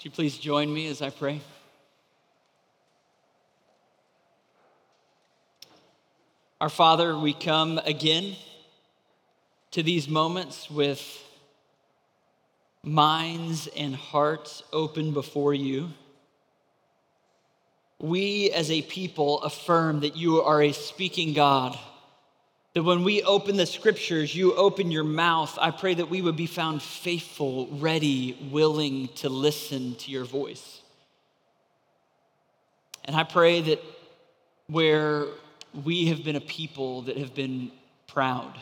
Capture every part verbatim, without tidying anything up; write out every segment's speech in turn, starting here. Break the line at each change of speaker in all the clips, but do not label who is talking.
Would you please join me as I pray? Our Father, we come again to these moments with minds and hearts open before you. We as a people affirm that you are a speaking God, that when we open the scriptures, you open your mouth. I pray that we would be found faithful, ready, willing to listen to your voice. And I pray that where we have been a people that have been proud,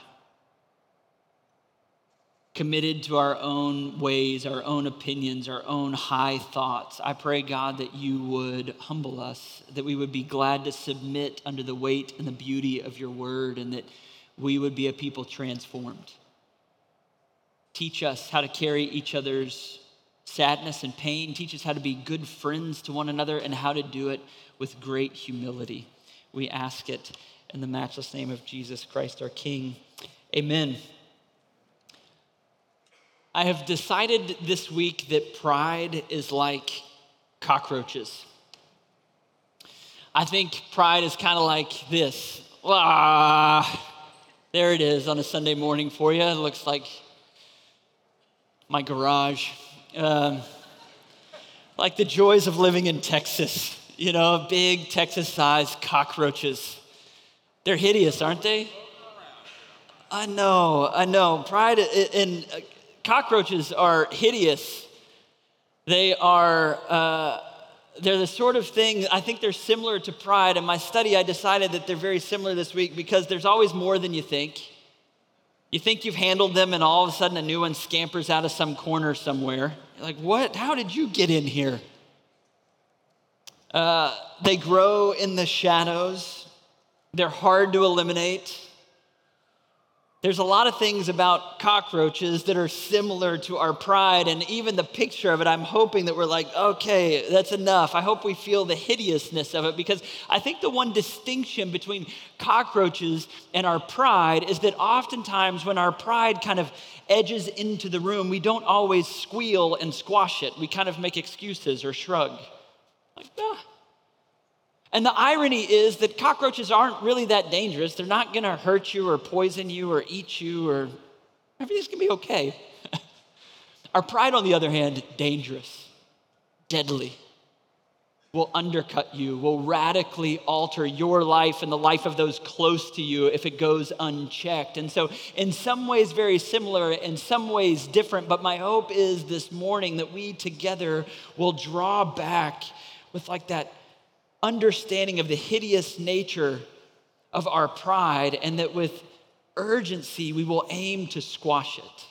committed to our own ways, our own opinions, our own high thoughts, I pray, God, that you would humble us, that we would be glad to submit under the weight and the beauty of your word, and that we would be a people transformed. Teach us how to carry each other's sadness and pain. Teach us how to be good friends to one another and how to do it with great humility. We ask it in the matchless name of Jesus Christ, our King. Amen. I have decided this week that pride is like cockroaches. I think pride is kind of like this. Ah, there it is on a Sunday morning for you. It looks like my garage. Um, like the joys of living in Texas. You know, big Texas-sized cockroaches. They're hideous, aren't they? I know, I know. Pride and cockroaches are hideous. They are, uh, they're the sort of thing, I think they're similar to pride. In my study, I decided that they're very similar this week because there's always more than you think. You think you've handled them and all of a sudden a new one scampers out of some corner somewhere. You're like, what? How did you get in here? Uh, they grow in the shadows. They're hard to eliminate. There's a lot of things about cockroaches that are similar to our pride, and even the picture of it, I'm hoping that we're like, okay, that's enough. I hope we feel the hideousness of it, because I think the one distinction between cockroaches and our pride is that oftentimes when our pride kind of edges into the room, we don't always squeal and squash it. We kind of make excuses or shrug. Like, ah. And the irony is that cockroaches aren't really that dangerous. They're not going to hurt you or poison you or eat you, or everything's going to be okay. Our pride, on the other hand, dangerous, deadly, will undercut you, will radically alter your life and the life of those close to you if it goes unchecked. And so in some ways very similar, in some ways different, but my hope is this morning that we together will draw back with like that understanding of the hideous nature of our pride, and that with urgency we will aim to squash it.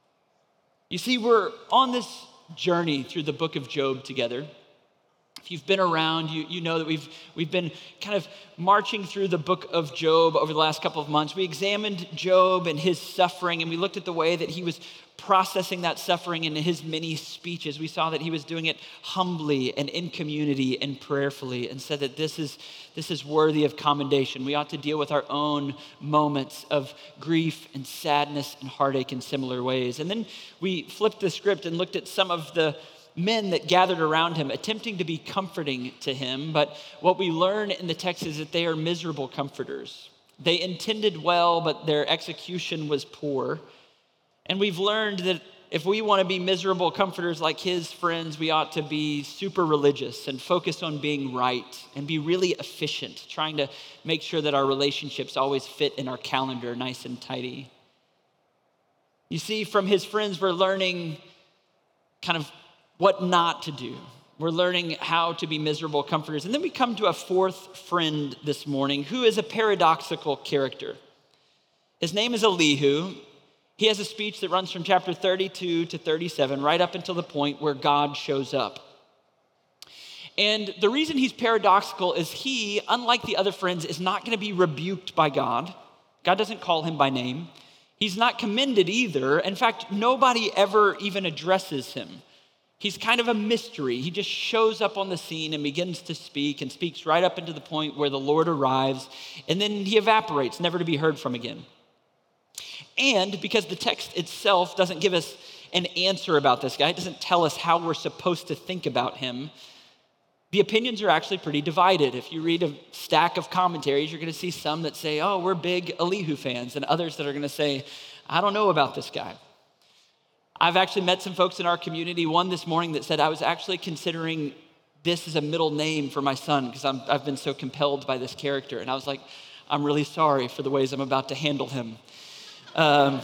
You see, we're on this journey through the book of Job together. If you've been around, you, you know that we've, we've been kind of marching through the book of Job over the last couple of months. We examined Job and his suffering, and we looked at the way that he was processing that suffering in his many speeches. We saw that he was doing it humbly and in community and prayerfully, and said that this is, this is worthy of commendation. We ought to deal with our own moments of grief and sadness and heartache in similar ways. And then we flipped the script and looked at some of the men that gathered around him, attempting to be comforting to him. But what we learn in the text is that they are miserable comforters. They intended well, but their execution was poor. And we've learned that if we want to be miserable comforters like his friends, we ought to be super religious and focus on being right and be really efficient, trying to make sure that our relationships always fit in our calendar nice and tidy. You see, from his friends, we're learning kind of what not to do. We're learning how to be miserable comforters. And then we come to a fourth friend this morning who is a paradoxical character. His name is Elihu. He has a speech that runs from chapter thirty-two to thirty-seven, right up until the point where God shows up. And the reason he's paradoxical is he, unlike the other friends, is not going to be rebuked by God. God doesn't call him by name. He's not commended either. In fact, nobody ever even addresses him. He's kind of a mystery. He just shows up on the scene and begins to speak, and speaks right up into the point where the Lord arrives, and then he evaporates, never to be heard from again. And because the text itself doesn't give us an answer about this guy. It doesn't tell us how we're supposed to think about him. The opinions are actually pretty divided. If you read a stack of commentaries, you're going to see some that say, oh, we're big Elihu fans, and others that are going to say, I don't know about this guy. I've actually met some folks in our community, one this morning that said, I was actually considering this as a middle name for my son because I've been so compelled by this character. And I was like, I'm really sorry for the ways I'm about to handle him. Um,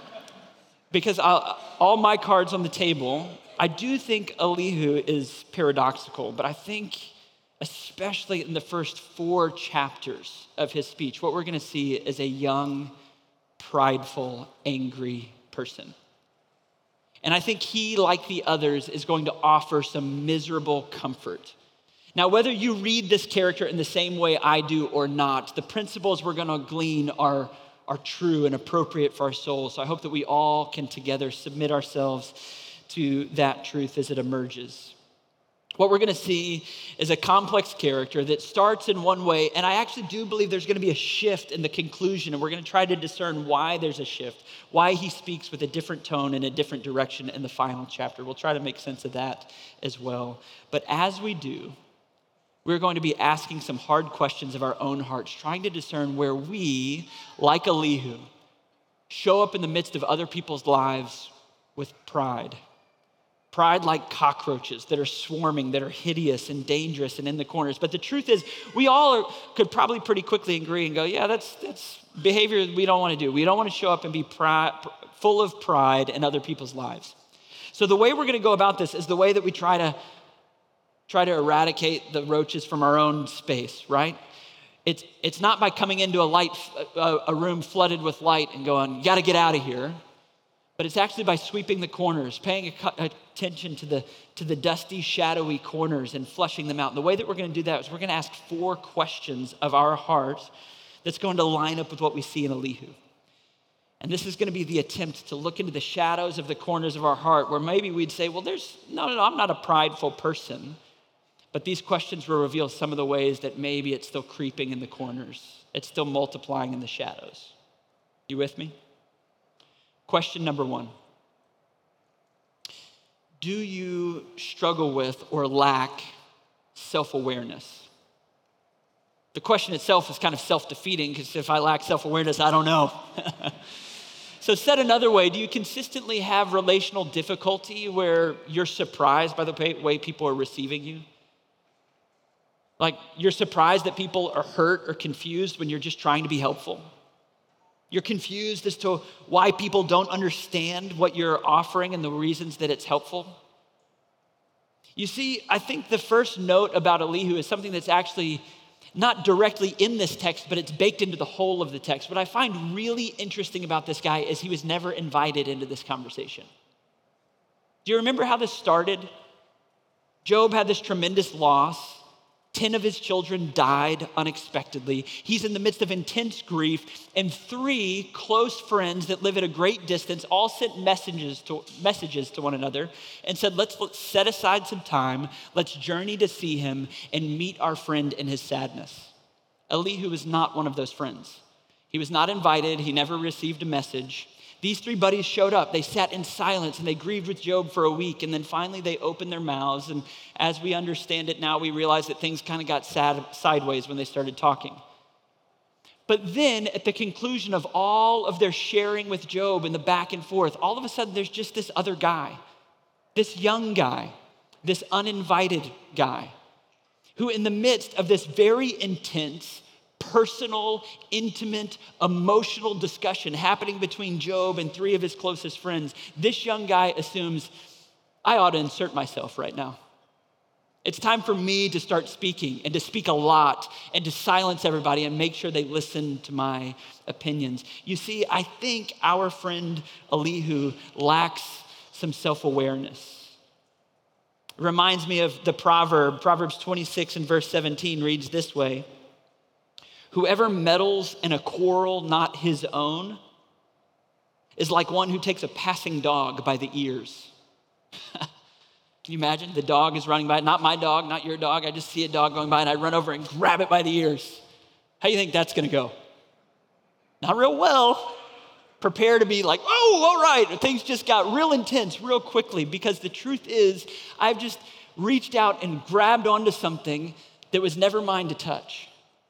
because I'll, all my cards on the table, I do think Elihu is paradoxical, but I think especially in the first four chapters of his speech, what we're going to see is a young, prideful, angry person. And I think he, like the others, is going to offer some miserable comfort. Now, whether you read this character in the same way I do or not, the principles we're going to glean are, are true and appropriate for our souls. So I hope that we all can together submit ourselves to that truth as it emerges. What we're going to see is a complex character that starts in one way, and I actually do believe there's going to be a shift in the conclusion, and we're going to try to discern why there's a shift, why he speaks with a different tone and a different direction in the final chapter. We'll try to make sense of that as well. But as we do, we're going to be asking some hard questions of our own hearts, trying to discern where we, like Elihu, show up in the midst of other people's lives with pride. Pride like cockroaches that are swarming, that are hideous and dangerous and in the corners. But the truth is, we all are, could probably pretty quickly agree and go, yeah, that's, that's behavior we don't want to do. We don't want to show up and be pride, full of pride in other people's lives. So the way we're going to go about this is the way that we try to, try to eradicate the roaches from our own space, right? It's, it's not by coming into a, light, a, a room flooded with light and going, you got to get out of here. But it's actually by sweeping the corners, paying attention to the, to the dusty, shadowy corners and flushing them out. And the way that we're going to do that is we're going to ask four questions of our heart that's going to line up with what we see in Elihu. And this is going to be the attempt to look into the shadows of the corners of our heart where maybe we'd say, well, there's, no, no, no, I'm not a prideful person. But these questions will reveal some of the ways that maybe it's still creeping in the corners. It's still multiplying in the shadows. You with me? Question number one. Do you struggle with or lack self-awareness? The question itself is kind of self-defeating because if I lack self-awareness, I don't know. So said another way, do you consistently have relational difficulty where you're surprised by the way people are receiving you? Like you're surprised that people are hurt or confused when you're just trying to be helpful? You're confused as to why people don't understand what you're offering and the reasons that it's helpful. You see, I think the first note about Elihu is something that's actually not directly in this text, but it's baked into the whole of the text. What I find really interesting about this guy is he was never invited into this conversation. Do you remember how this started? Job had this tremendous loss. Ten of his children died unexpectedly. He's in the midst of intense grief, and three close friends that live at a great distance all sent messages to, messages to one another and said, let's, let's set aside some time. Let's journey to see him and meet our friend in his sadness. Elihu was not one of those friends. He was not invited. He never received a message. These three buddies showed up. They sat in silence and they grieved with Job for a week. And then finally they opened their mouths. And as we understand it now, we realize that things kind of got sad, sideways when they started talking. But then at the conclusion of all of their sharing with Job and the back and forth, all of a sudden there's just this other guy, this young guy, this uninvited guy, who in the midst of this very intense, personal, intimate, emotional discussion happening between Job and three of his closest friends, this young guy assumes, I ought to insert myself right now. It's time for me to start speaking and to speak a lot and to silence everybody and make sure they listen to my opinions. You see, I think our friend Elihu lacks some self-awareness. It reminds me of the proverb, Proverbs twenty-six and verse seventeen reads this way: whoever meddles in a quarrel not his own is like one who takes a passing dog by the ears. Can you imagine? The dog is running by, not my dog, not your dog. I just see a dog going by and I run over and grab it by the ears. How do you think that's gonna go? Not real well. Prepare to be like, oh, all right, things just got real intense real quickly, because the truth is, I've just reached out and grabbed onto something that was never mine to touch.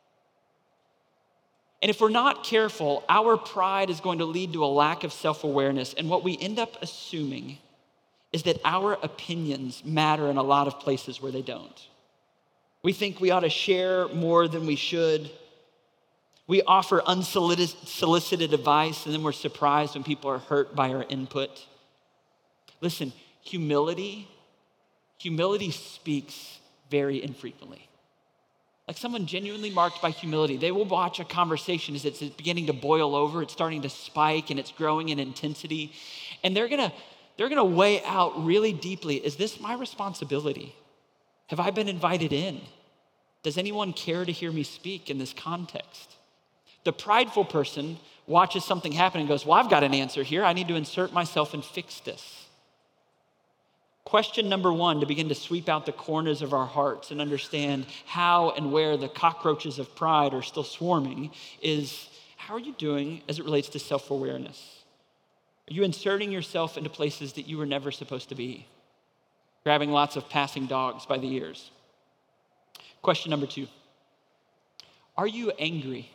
And if we're not careful, our pride is going to lead to a lack of self-awareness. And what we end up assuming is that our opinions matter in a lot of places where they don't. We think we ought to share more than we should. We offer unsolicited advice, and then we're surprised when people are hurt by our input. Listen, humility, humility speaks very infrequently. Like someone genuinely marked by humility, they will watch a conversation as it's beginning to boil over, it's starting to spike, and it's growing in intensity. And they're gonna, they're gonna weigh out really deeply, is this my responsibility? Have I been invited in? Does anyone care to hear me speak in this context? The prideful person watches something happen and goes, well, I've got an answer here. I need to insert myself and fix this. Question number one, to begin to sweep out the corners of our hearts and understand how and where the cockroaches of pride are still swarming, is how are you doing as it relates to self-awareness? Are you inserting yourself into places that you were never supposed to be? Grabbing lots of passing dogs by the ears. Question number two, are you angry?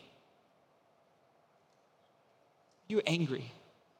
Are you angry?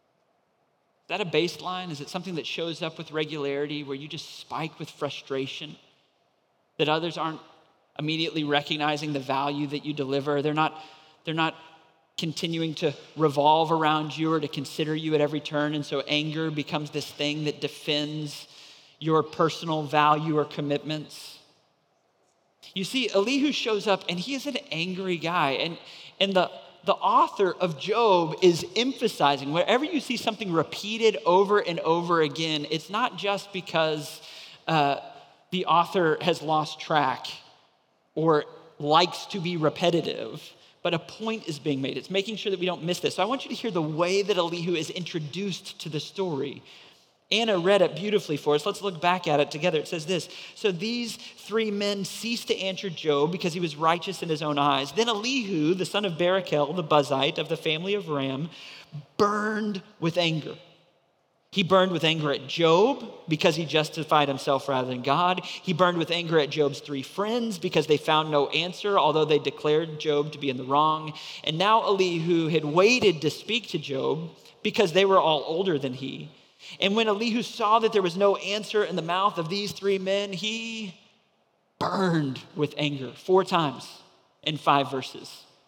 Is that a baseline? Is it something that shows up with regularity where you just spike with frustration? That others aren't immediately recognizing the value that you deliver? They're not, they're not continuing to revolve around you or to consider you at every turn, and so anger becomes this thing that defends your personal value or commitments. You see, Elihu shows up and he is an angry guy, and, and the The author of Job is emphasizing, wherever you see something repeated over and over again, it's not just because uh, the author has lost track or likes to be repetitive, but a point is being made. It's making sure that we don't miss this. So I want you to hear the way that Elihu is introduced to the story. Anna read it beautifully for us. Let's look back at it together. It says this: so these three men ceased to answer Job because he was righteous in his own eyes. Then Elihu, the son of Barachel, the Buzite of the family of Ram, burned with anger. He burned with anger at Job because he justified himself rather than God. He burned with anger at Job's three friends because they found no answer, although they declared Job to be in the wrong. And now Elihu had waited to speak to Job because they were all older than he. And when Elihu saw that there was no answer in the mouth of these three men, he burned with anger four times in five verses.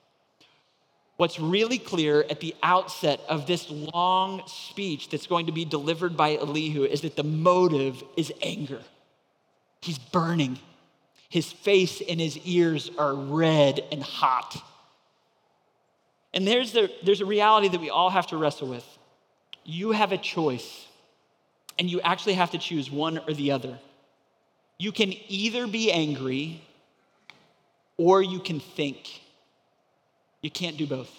What's really clear at the outset of this long speech that's going to be delivered by Elihu is that the motive is anger. He's burning. His face and his ears are red and hot. And there's, the, there's a reality that we all have to wrestle with. You have a choice, and you actually have to choose one or the other. You can either be angry or you can think. You can't do both.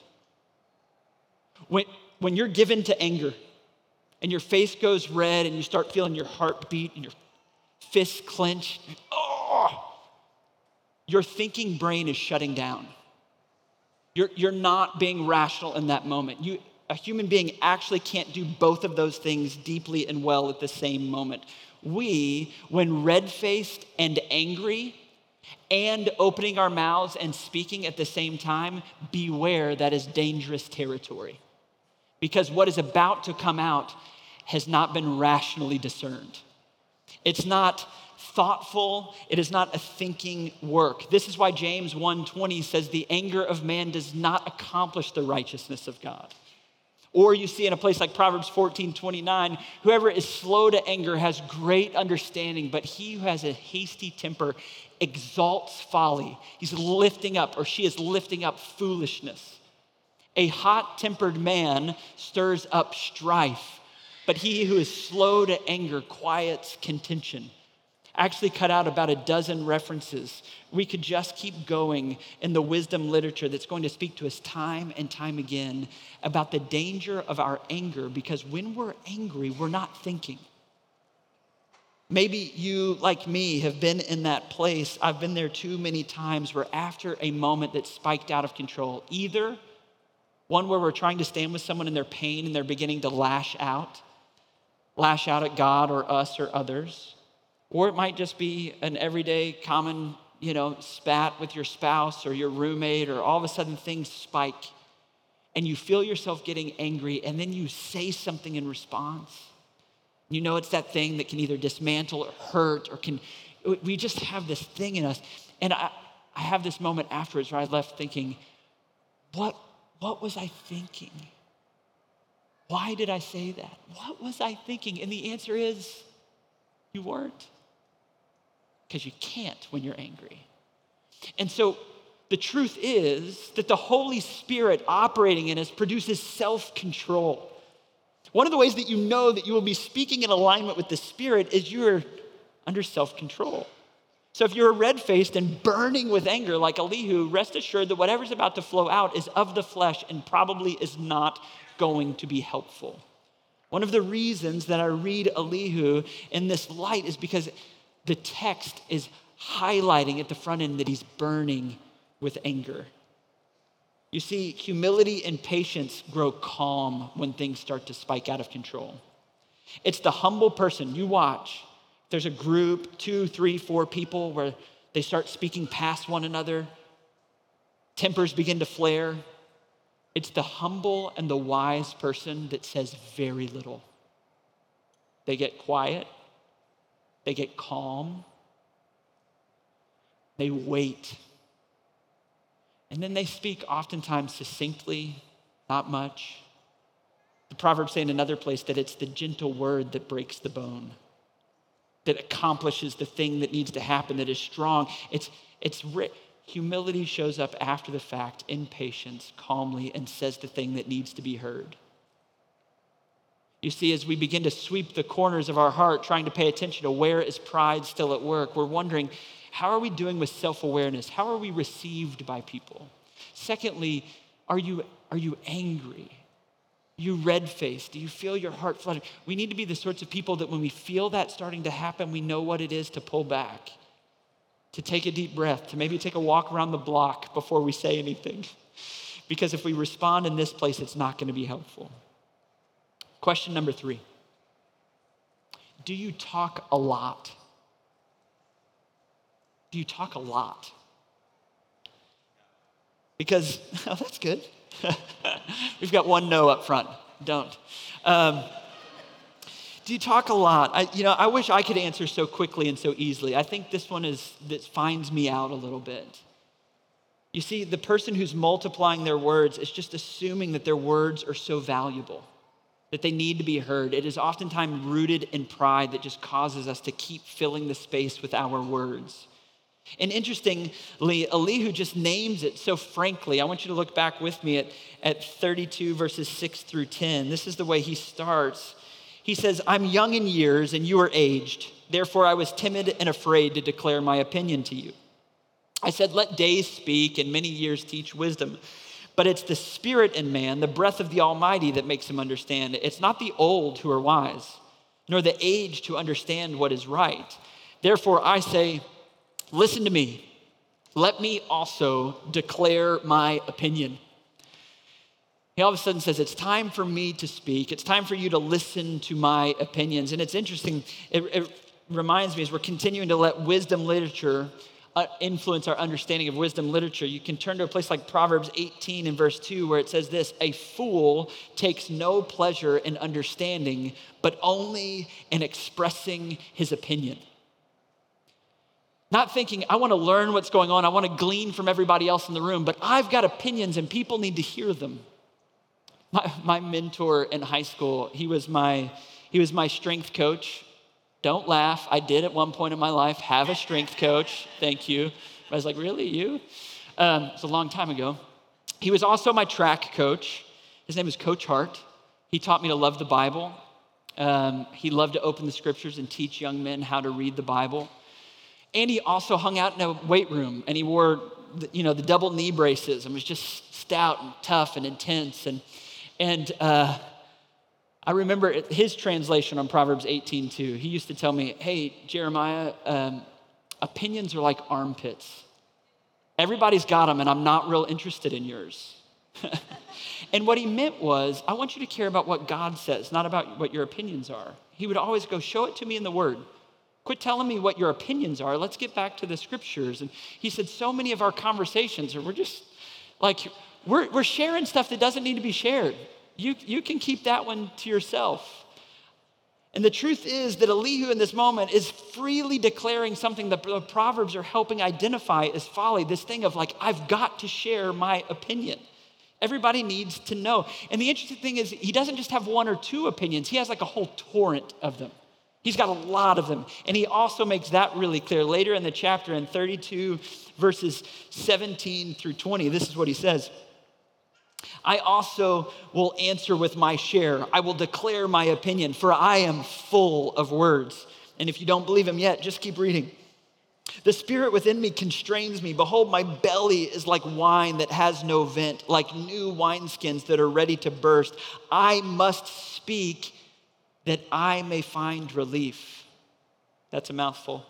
When, when you're given to anger and your face goes red and you start feeling your heart beat and your fists clench, oh, your thinking brain is shutting down. You're, you're not being rational in that moment. You, a human being actually can't do both of those things deeply and well at the same moment. We, when red-faced and angry and opening our mouths and speaking at the same time, beware, that is dangerous territory. Because what is about to come out has not been rationally discerned. It's not thoughtful. It is not a thinking work. This is why James one twenty says the anger of man does not accomplish the righteousness of God. Or you see in a place like Proverbs fourteen twenty-nine, whoever is slow to anger has great understanding, but he who has a hasty temper exalts folly. He's lifting up, or she is lifting up foolishness. A hot-tempered man stirs up strife, but he who is slow to anger quiets contention. I actually cut out about a dozen references. We could just keep going in the wisdom literature that's going to speak to us time and time again about the danger of our anger, because when we're angry, we're not thinking. Maybe you, like me, have been in that place. I've been there too many times where after a moment that spiked out of control, either One where we're trying to stand with someone in their pain and they're beginning to lash out, lash out at God or us or others. Or it might just be an everyday common, you know, spat with your spouse or your roommate, or all of a sudden things spike and you feel yourself getting angry and then you say something in response. You know it's that thing that can either dismantle or hurt or can, we just have this thing in us. And I, I have this moment afterwards where I left thinking, what, what was I thinking? Why did I say that? What was I thinking? And the answer is, you weren't. Because you can't when you're angry. And so the truth is that the Holy Spirit operating in us produces self-control. One of the ways that you know that you will be speaking in alignment with the Spirit is you're under self-control. So if you're red-faced and burning with anger like Elihu, rest assured that whatever's about to flow out is of the flesh and probably is not going to be helpful. One of the reasons that I read Elihu in this light is because the text is highlighting at the front end that he's burning with anger. You see, humility and patience grow calm when things start to spike out of control. It's the humble person. You watch. There's a group, two, three, four people where they start speaking past one another. Tempers begin to flare. It's the humble and the wise person that says very little. They get quiet. They get calm. They wait. And then they speak oftentimes succinctly, not much. The Proverbs say in another place that it's the gentle word that breaks the bone, that accomplishes the thing that needs to happen, that is strong. It's, it's humility shows up after the fact in patience, calmly, and says the thing that needs to be heard. You see, as we begin to sweep the corners of our heart, trying to pay attention to where is pride still at work, we're wondering, how are we doing with self-awareness? How are we received by people? Secondly, are you, are you angry? Are you red-faced? Do you feel your heart flutter? We need to be the sorts of people that when we feel that starting to happen, we know what it is to pull back, to take a deep breath, to maybe take a walk around the block before we say anything. Because if we respond in this place, it's not going to be helpful. Question number three. Do you talk a lot? Do you talk a lot? Because, oh, that's good. We've got one no up front. Don't. Um, do you talk a lot? I, you know, I wish I could answer so quickly and so easily. I think this one is that finds me out a little bit. You see, the person who's multiplying their words is just assuming that their words are so valuable, that they need to be heard. It is oftentimes rooted in pride that just causes us to keep filling the space with our words. And interestingly, Elihu just names it so frankly. I want you to look back with me at, at thirty-two verses six through ten. This is the way he starts. He says, I'm young in years and you are aged. Therefore, I was timid and afraid to declare my opinion to you. I said, let days speak and many years teach wisdom. But it's the spirit in man, the breath of the Almighty that makes him understand. It's not the old who are wise, nor the aged who understand what is right. Therefore, I say, listen to me. Let me also declare my opinion. He all of a sudden says, it's time for me to speak. It's time for you to listen to my opinions. And it's interesting. It, it reminds me as we're continuing to let wisdom literature uh, influence our understanding of wisdom literature. You can turn to a place like Proverbs eighteen and verse two, where it says this, a fool takes no pleasure in understanding, but only in expressing his opinion. Not thinking, I want to learn what's going on. I want to glean from everybody else in the room, but I've got opinions and people need to hear them. My, my mentor in high school, he was my, he was my strength coach. Don't laugh. I did at one point in my life have a strength coach. Thank you. I was like, really, you? Um, it's a long time ago. He was also my track coach. His name is Coach Hart. He taught me to love the Bible. Um, he loved to open the scriptures and teach young men how to read the Bible. And he also hung out in a weight room, and he wore, you know, the double knee braces and was just stout and tough and intense. And and uh, I remember his translation on Proverbs eighteen two. He used to tell me, hey, Jeremiah, um, opinions are like armpits. Everybody's got them, and I'm not real interested in yours. And what he meant was, I want you to care about what God says, not about what your opinions are. He would always go, show it to me in the word. Quit telling me what your opinions are. Let's get back to the scriptures. And he said, so many of our conversations are, we're just like, we're, we're sharing stuff that doesn't need to be shared. You, you can keep that one to yourself. And the truth is that Elihu in this moment is freely declaring something that the Proverbs are helping identify as folly, this thing of like, I've got to share my opinion. Everybody needs to know. And the interesting thing is he doesn't just have one or two opinions. He has like a whole torrent of them. He's got a lot of them. And he also makes that really clear. Later in the chapter in thirty-two, verses seventeen through twenty, this is what he says. I also will answer with my share. I will declare my opinion, for I am full of words. And if you don't believe him yet, just keep reading. The spirit within me constrains me. Behold, my belly is like wine that has no vent, like new wineskins that are ready to burst. I must speak that I may find relief. That's a mouthful.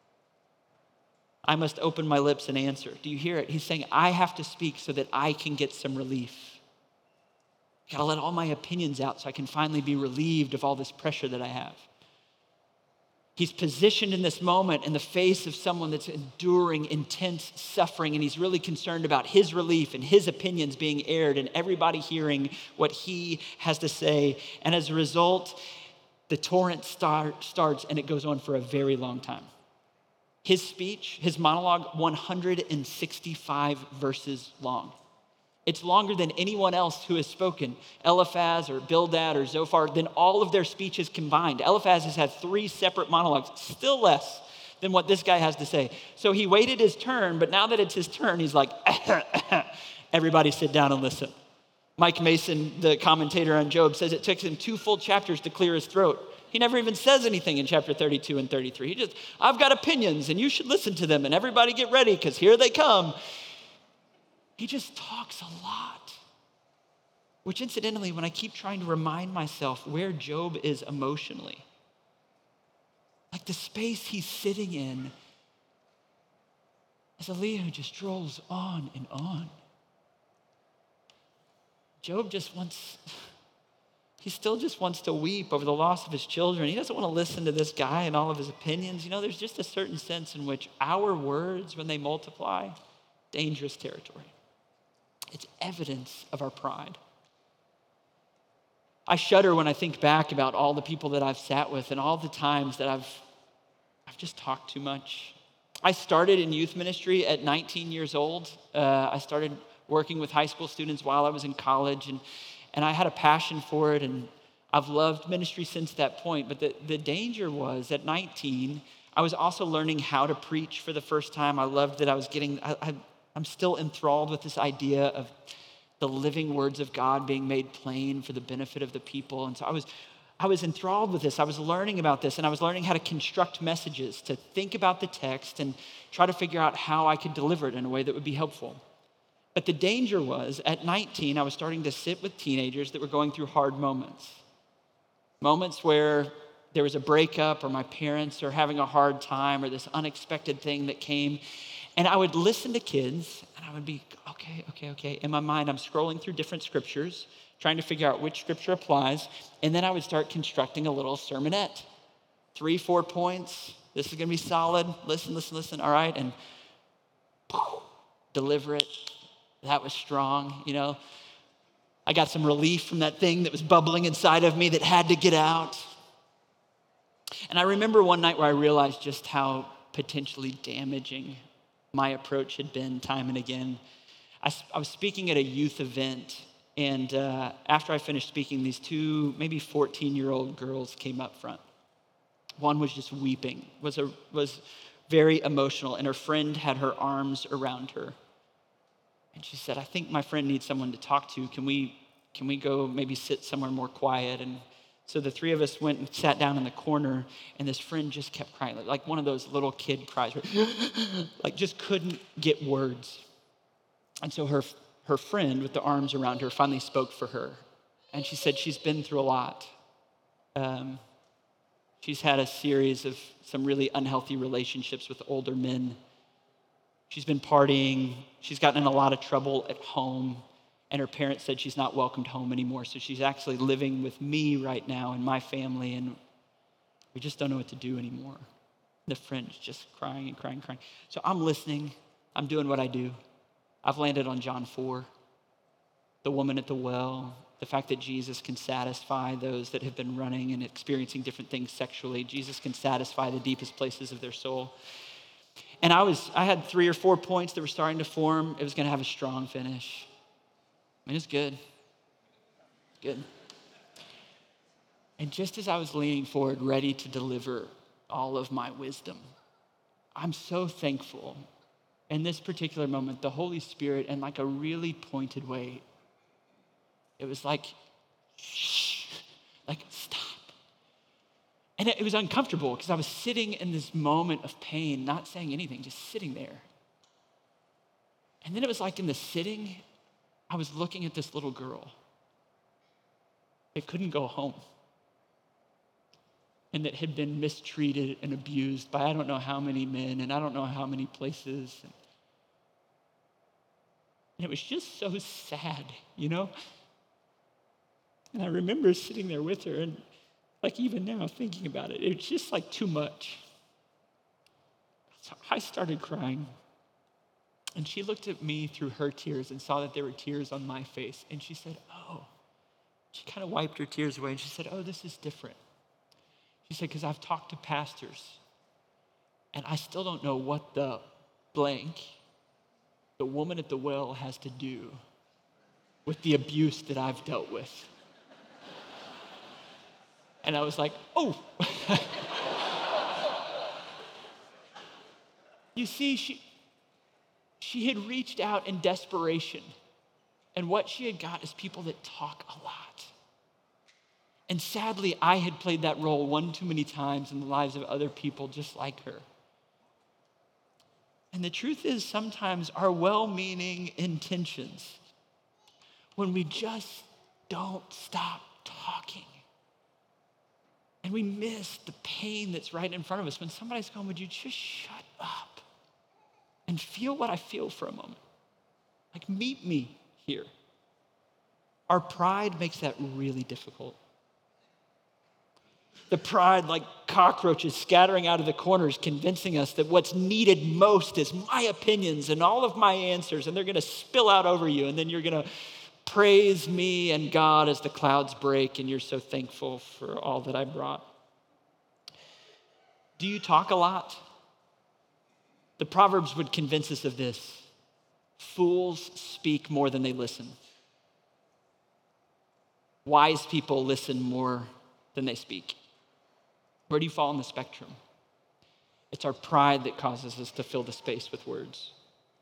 I must open my lips and answer. Do you hear it? He's saying, I have to speak so that I can get some relief. I gotta let all my opinions out so I can finally be relieved of all this pressure that I have. He's positioned in this moment in the face of someone that's enduring intense suffering, and he's really concerned about his relief and his opinions being aired and everybody hearing what he has to say. And as a result, the torrent start, starts and it goes on for a very long time. His speech, his monologue, one hundred sixty-five verses long. It's longer than anyone else who has spoken, Eliphaz or Bildad or Zophar, than all of their speeches combined. Eliphaz has had three separate monologues, still less than what this guy has to say. So he waited his turn, but now that it's his turn, he's like, everybody sit down and listen. Mike Mason, the commentator on Job, says it took him two full chapters to clear his throat. He never even says anything in chapter thirty-two and thirty-three. He just, I've got opinions and you should listen to them and everybody get ready because here they come. He just talks a lot. Which incidentally, when I keep trying to remind myself where Job is emotionally, like the space he's sitting in, as Elihu just strolls on and on. Job just wants, he still just wants to weep over the loss of his children. He doesn't want to listen to this guy and all of his opinions. You know, there's just a certain sense in which our words, when they multiply, dangerous territory. It's evidence of our pride. I shudder when I think back about all the people that I've sat with and all the times that I've, I've just talked too much. I started in youth ministry at nineteen years old. Uh, I started working with high school students while I was in college, and, and I had a passion for it, and I've loved ministry since that point. But the, the danger was at nineteen, I was also learning how to preach for the first time. I loved that I was getting, I, I, I'm still enthralled with this idea of the living words of God being made plain for the benefit of the people. And so I was, I was enthralled with this. I was learning about this, and I was learning how to construct messages, to think about the text and try to figure out how I could deliver it in a way that would be helpful. But the danger was, at nineteen, I was starting to sit with teenagers that were going through hard moments. Moments where there was a breakup, or my parents are having a hard time, or this unexpected thing that came. And I would listen to kids, and I would be, okay, okay, okay. In my mind, I'm scrolling through different scriptures, trying to figure out which scripture applies. And then I would start constructing a little sermonette. Three, four points. This is going to be solid. Listen, listen, listen. All right. And poof, deliver it. That was strong, you know. I got some relief from that thing that was bubbling inside of me that had to get out. And I remember one night where I realized just how potentially damaging my approach had been time and again. I, I was speaking at a youth event, and uh, after I finished speaking, these two, maybe fourteen-year-old girls came up front. One was just weeping, was a, was very emotional, and her friend had her arms around her. And she said, I think my friend needs someone to talk to. Can we, can we go maybe sit somewhere more quiet? And so the three of us went and sat down in the corner, and this friend just kept crying, like one of those little kid cries, like just couldn't get words. And so her, her friend with the arms around her finally spoke for her. And she said she's been through a lot. Um, she's had a series of some really unhealthy relationships with older men. She's been partying. She's gotten in a lot of trouble at home. and her parents said she's not welcomed home anymore. So she's actually living with me right now and my family, and we just don't know what to do anymore. The friend's just crying and crying and crying. So I'm listening. I'm doing what I do. I've landed on John four, the woman at the well, the fact that Jesus can satisfy those that have been running and experiencing different things sexually. Jesus can satisfy the deepest places of their soul. And I was, I had three or four points that were starting to form. It was going to have a strong finish. I mean, it's good. Good. And just as I was leaning forward, ready to deliver all of my wisdom, I'm so thankful. In this particular moment, the Holy Spirit, in like a really pointed way, it was like, shh, like, stop. And it, it was uncomfortable because I was sitting in this moment of pain, not saying anything, just sitting there. And then it was like in the sitting, I was looking at this little girl that couldn't go home and that had been mistreated and abused by I don't know how many men and I don't know how many places. And it was just so sad, you know? And I remember sitting there with her and like even now thinking about it, it was just like too much. So I started crying. And she looked at me through her tears and saw that there were tears on my face. And she said, oh, she kind of wiped her tears away and she said, oh, this is different. She said, because I've talked to pastors and I still don't know what the blank, the woman at the well has to do with the abuse that I've dealt with. And I was like, oh. You see, she, she had reached out in desperation. And what she had got is people that talk a lot. And sadly, I had played that role one too many times in the lives of other people just like her. And the truth is, sometimes our well-meaning intentions, when we just don't stop talking, and we miss the pain that's right in front of us, when somebody's going, would you just shut up and feel what I feel for a moment? Like, meet me here. Our pride makes that really difficult. The pride, like cockroaches scattering out of the corners, convincing us that what's needed most is my opinions and all of my answers, and they're gonna spill out over you, and then you're gonna praise me and God as the clouds break, and you're so thankful for all that I brought. Do you talk a lot? The Proverbs would convince us of this. Fools speak more than they listen. Wise people listen more than they speak. Where do you fall on the spectrum? It's our pride that causes us to fill the space with words.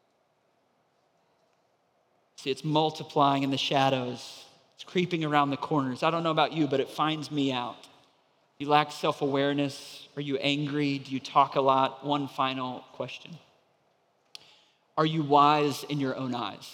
See, it's multiplying in the shadows. It's creeping around the corners. I don't know about you, but it finds me out. You lack self-awareness? Are you angry? Do you talk a lot? One final question. Are you wise in your own eyes?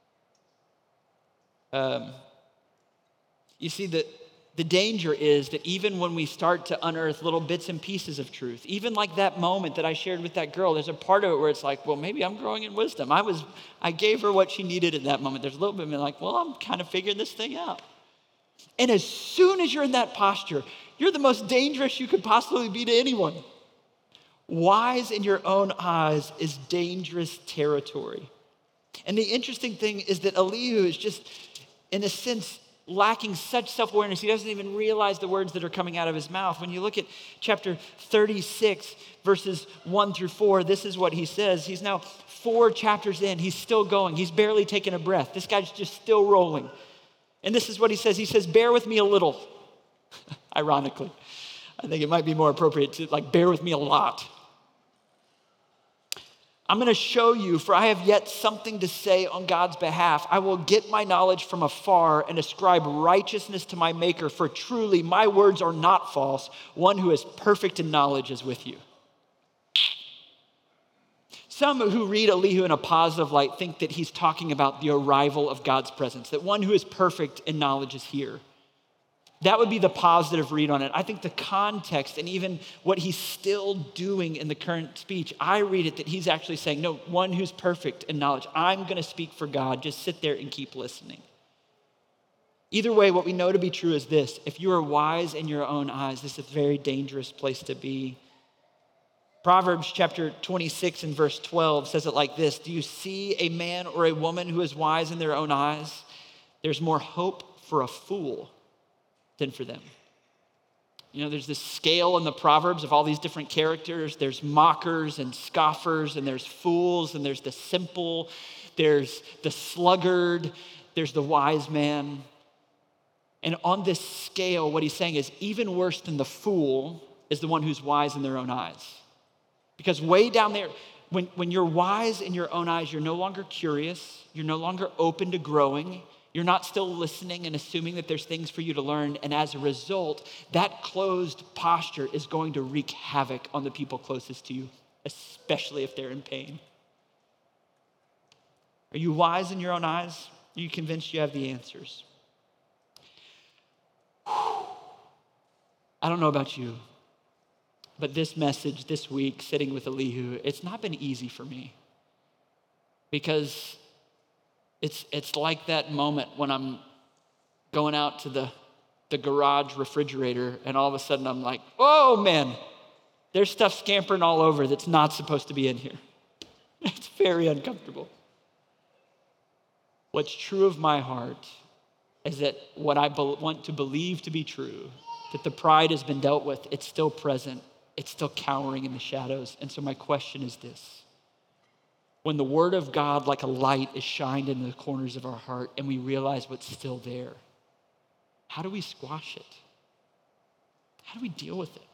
Um, you see, the, the danger is that even when we start to unearth little bits and pieces of truth, even like that moment that I shared with that girl, there's a part of it where it's like, well, maybe I'm growing in wisdom. I was, I gave her what she needed in that moment. There's a little bit of me like, well, I'm kind of figuring this thing out. And as soon as you're in that posture, you're the most dangerous you could possibly be to anyone. Wise in your own eyes is dangerous territory. And the interesting thing is that Elihu is just, in a sense, lacking such self-awareness, he doesn't even realize the words that are coming out of his mouth. When you look at chapter thirty-six, verses one through four, this is what he says. He's now four chapters in. He's still going. He's barely taking a breath. This guy's just still rolling. And this is what he says. He says, bear with me a little. Ironically, I think it might be more appropriate to like, bear with me a lot. I'm going to show you, for I have yet something to say on God's behalf. I will get my knowledge from afar and ascribe righteousness to my maker, for truly my words are not false. One who is perfect in knowledge is with you. Some who read Elihu in a positive light think that he's talking about the arrival of God's presence, that one who is perfect in knowledge is here. That would be the positive read on it. I think the context and even what he's still doing in the current speech, I read it that he's actually saying, no, one who's perfect in knowledge. I'm going to speak for God. Just sit there and keep listening. Either way, what we know to be true is this. If you are wise in your own eyes, this is a very dangerous place to be. Proverbs chapter twenty-six and verse twelve says it like this. Do you see a man or a woman who is wise in their own eyes? There's more hope for a fool than for them. You know, there's this scale in the Proverbs of all these different characters. There's mockers and scoffers, and there's fools, and there's the simple, there's the sluggard, there's the wise man. And on this scale, what he's saying is even worse than the fool is the one who's wise in their own eyes. Because way down there, when, when you're wise in your own eyes, you're no longer curious, you're no longer open to growing, you're not still listening and assuming that there's things for you to learn. And as a result, that closed posture is going to wreak havoc on the people closest to you, especially if they're in pain. Are you wise in your own eyes? Are you convinced you have the answers? I don't know about you, but this message this week, sitting with Elihu, it's not been easy for me because it's it's like that moment when I'm going out to the, the garage refrigerator and all of a sudden I'm like, oh man, there's stuff scampering all over that's not supposed to be in here. It's very uncomfortable. What's true of my heart is that what I be- want to believe to be true, that the pride has been dealt with, it's still present, it's still cowering in the shadows. And so my question is this. When the word of God like a light is shined in the corners of our heart and we realize what's still there, how do we squash it? How do we deal with it?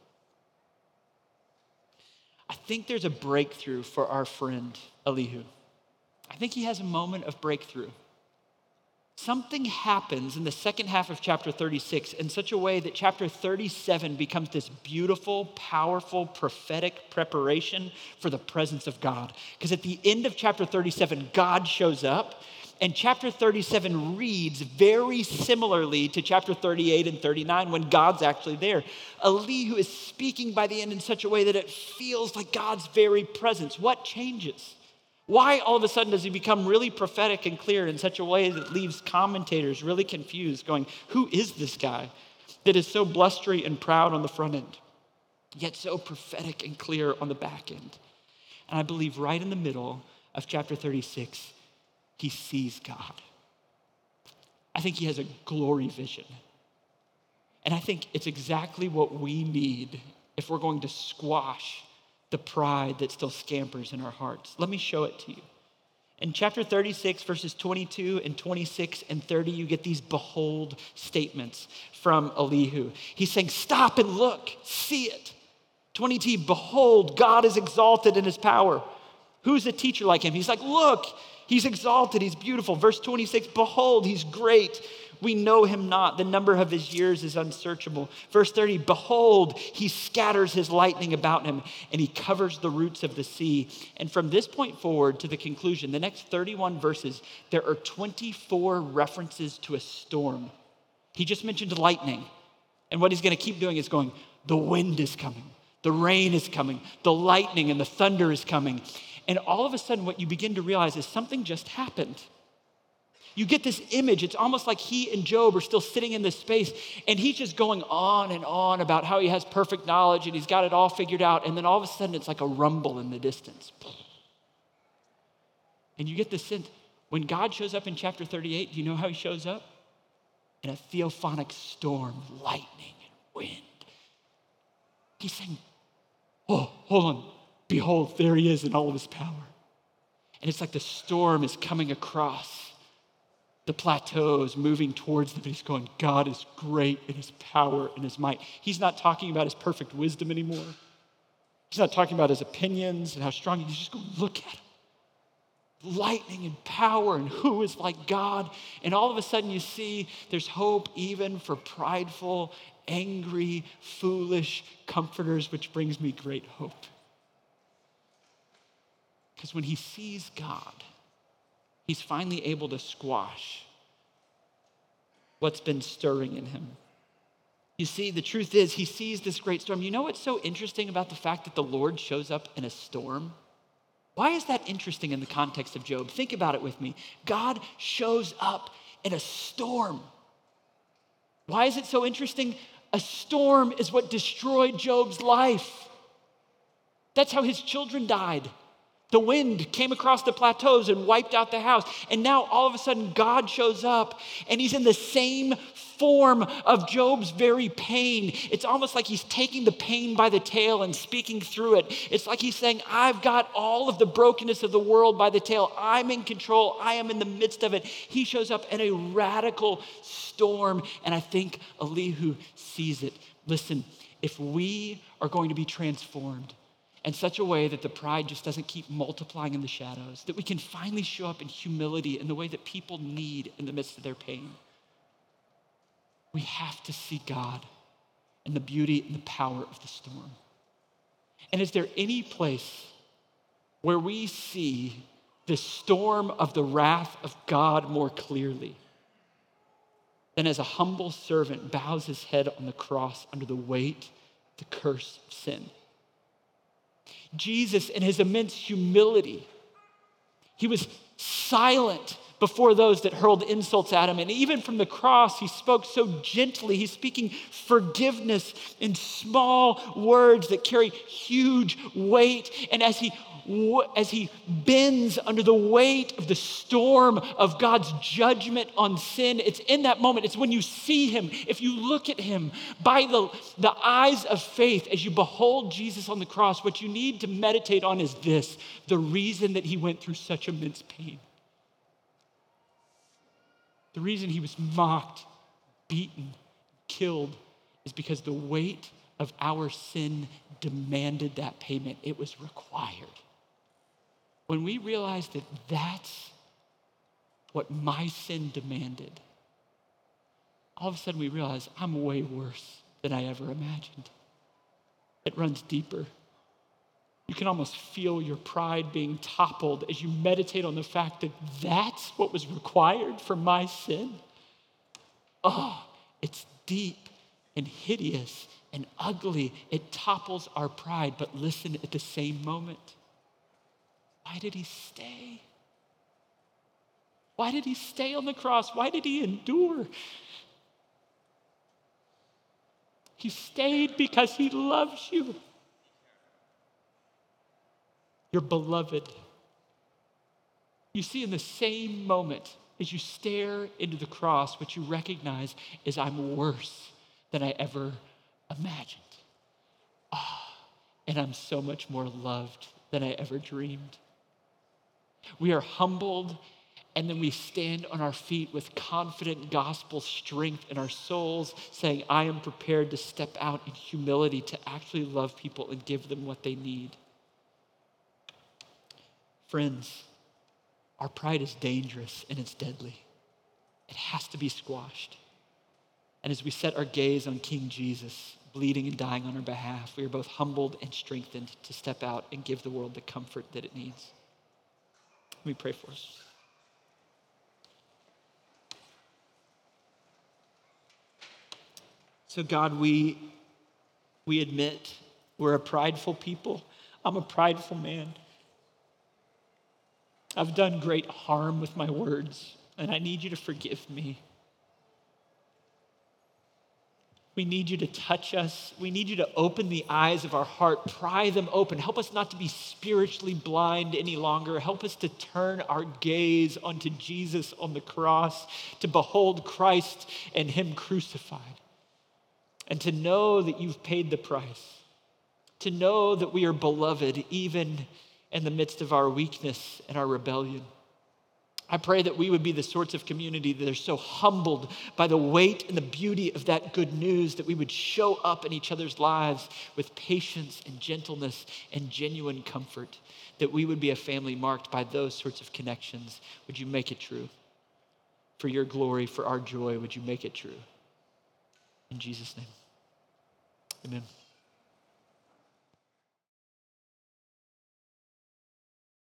I think there's a breakthrough for our friend Elihu. I think he has a moment of breakthrough. Something happens in the second half of chapter thirty-six in such a way that chapter thirty-seven becomes this beautiful, powerful, prophetic preparation for the presence of God. Because at the end of chapter thirty-seven, God shows up, and chapter thirty-seven reads very similarly to chapter thirty-eight and thirty-nine when God's actually there. Elihu is speaking by the end in such a way that it feels like God's very presence. What changes? Why all of a sudden does he become really prophetic and clear in such a way that leaves commentators really confused, going, who is this guy that is so blustery and proud on the front end, yet so prophetic and clear on the back end? And I believe right in the middle of chapter thirty-six, he sees God. I think he has a glory vision. And I think it's exactly what we need if we're going to squash the pride that still scampers in our hearts. Let me show it to you. In chapter thirty-six, verses twenty-two and twenty-six and thirty, you get these behold statements from Elihu. He's saying, stop and look, see it. twenty-two, behold, God is exalted in his power. Who's a teacher like him? He's like, look, he's exalted, he's beautiful. Verse twenty-six, behold, he's great. We know him not. The number of his years is unsearchable. Verse thirty, behold, he scatters his lightning about him and he covers the roots of the sea. And from this point forward to the conclusion, the next thirty-one verses, there are twenty-four references to a storm. He just mentioned lightning. And what he's going to keep doing is going, the wind is coming, the rain is coming, the lightning and the thunder is coming. And all of a sudden, what you begin to realize is something just happened. You get this image. It's almost like he and Job are still sitting in this space, and he's just going on and on about how he has perfect knowledge and he's got it all figured out. And then all of a sudden, it's like a rumble in the distance. And you get this sense, when God shows up in chapter thirty-eight, do you know how he shows up? In a theophonic storm, lightning and wind. He's saying, oh, hold on. Behold, there he is in all of his power. And it's like the storm is coming across the plateaus, moving towards them. He's going, God is great in his power and his might. He's not talking about his perfect wisdom anymore. He's not talking about his opinions and how strong he is. He's just going, look at him. Lightning and power and who is like God. And all of a sudden you see there's hope even for prideful, angry, foolish comforters, which brings me great hope. Because when he sees God, he's finally able to squash what's been stirring in him. You see, the truth is, he sees this great storm. You know what's so interesting about the fact that the Lord shows up in a storm? Why is that interesting in the context of Job? Think about it with me. God shows up in a storm. Why is it so interesting? A storm is what destroyed Job's life. That's how his children died. The wind came across the plateaus and wiped out the house. And now all of a sudden God shows up and he's in the same form of Job's very pain. It's almost like he's taking the pain by the tail and speaking through it. It's like he's saying, I've got all of the brokenness of the world by the tail. I'm in control. I am in the midst of it. He shows up in a radical storm, and I think Elihu sees it. Listen, if we are going to be transformed in such a way that the pride just doesn't keep multiplying in the shadows, that we can finally show up in humility in the way that people need in the midst of their pain, we have to see God and the beauty and the power of the storm. And is there any place where we see the storm of the wrath of God more clearly than as a humble servant bows his head on the cross under the weight, the curse of sin? Jesus, in his immense humility, he was silent before those that hurled insults at him. And even from the cross, he spoke so gently. He's speaking forgiveness in small words that carry huge weight. And as he as he bends under the weight of the storm of God's judgment on sin, it's in that moment, it's when you see him, if you look at him by the, the eyes of faith, as you behold Jesus on the cross, what you need to meditate on is this: the reason that he went through such immense pain. The reason he was mocked, beaten, killed is because the weight of our sin demanded that payment. It was required. When we realize that that's what my sin demanded, all of a sudden we realize I'm way worse than I ever imagined. It runs deeper. You can almost feel your pride being toppled as you meditate on the fact that that's what was required for my sin. Oh, it's deep and hideous and ugly. It topples our pride, but listen, at the same moment, why did he stay? Why did he stay on the cross? Why did he endure? He stayed because he loves you. You're beloved. You see, in the same moment as you stare into the cross, what you recognize is I'm worse than I ever imagined. Ah, and I'm so much more loved than I ever dreamed. We are humbled, and then we stand on our feet with confident gospel strength in our souls, saying, I am prepared to step out in humility to actually love people and give them what they need. Friends, our pride is dangerous and it's deadly. It has to be squashed. And as we set our gaze on King Jesus, bleeding and dying on our behalf, we are both humbled and strengthened to step out and give the world the comfort that it needs. Let me pray for us. So God, we, we admit we're a prideful people. I'm a prideful man. I've done great harm with my words, and I need you to forgive me. We need you to touch us. We need you to open the eyes of our heart, pry them open. Help us not to be spiritually blind any longer. Help us to turn our gaze onto Jesus on the cross, to behold Christ and him crucified, and to know that you've paid the price, to know that we are beloved even in the midst of our weakness and our rebellion. I pray that we would be the sorts of community that are so humbled by the weight and the beauty of that good news that we would show up in each other's lives with patience and gentleness and genuine comfort, that we would be a family marked by those sorts of connections. Would you make it true? For your glory, for our joy, would you make it true? In Jesus' name, amen.